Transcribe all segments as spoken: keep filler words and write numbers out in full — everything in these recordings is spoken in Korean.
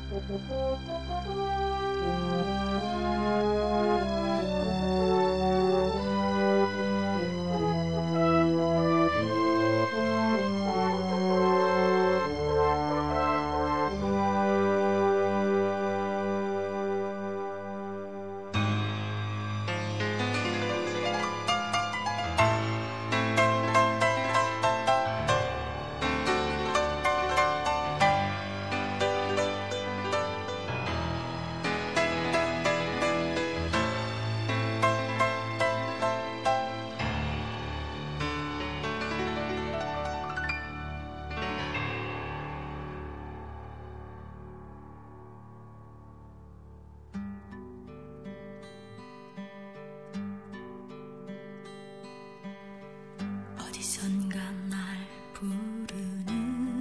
어디선가 날 부르는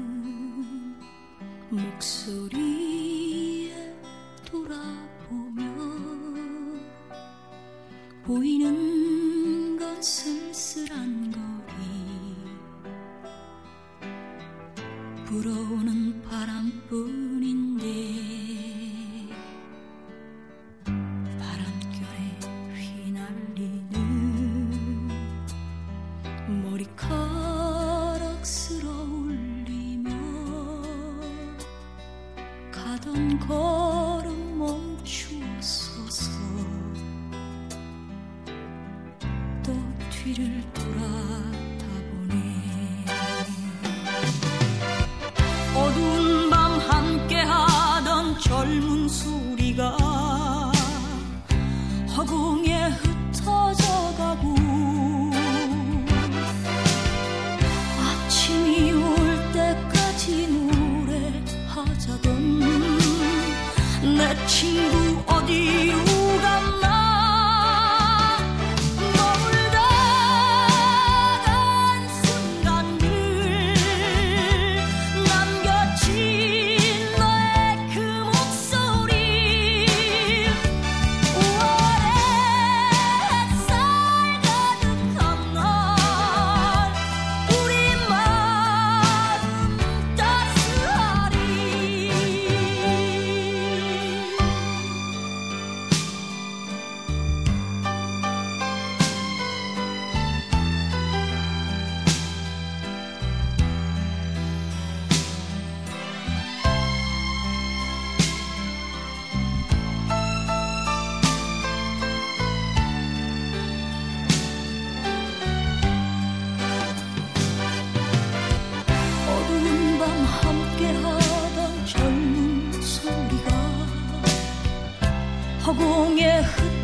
목소리에 돌아보며 보이는 건 쓸쓸한 거리, 불어오는 바람뿐인데 머리카락 쓸어 올리며 가던 걸음 멈추었어서 또 뒤를 돌아다 보네. 어두운 밤 함께하던 젊은 소리가 허공에 흩어져 가고 아침이 올 때까지 노래하자던 내 친구 어디로 갔나. 멀다간 순간들 남겨진 너의 그 목소리, 오월의 햇살 가득한 날 우리 마음 따스하리. 어두운 밤 함께하던 젊은 소리가 허공에 흩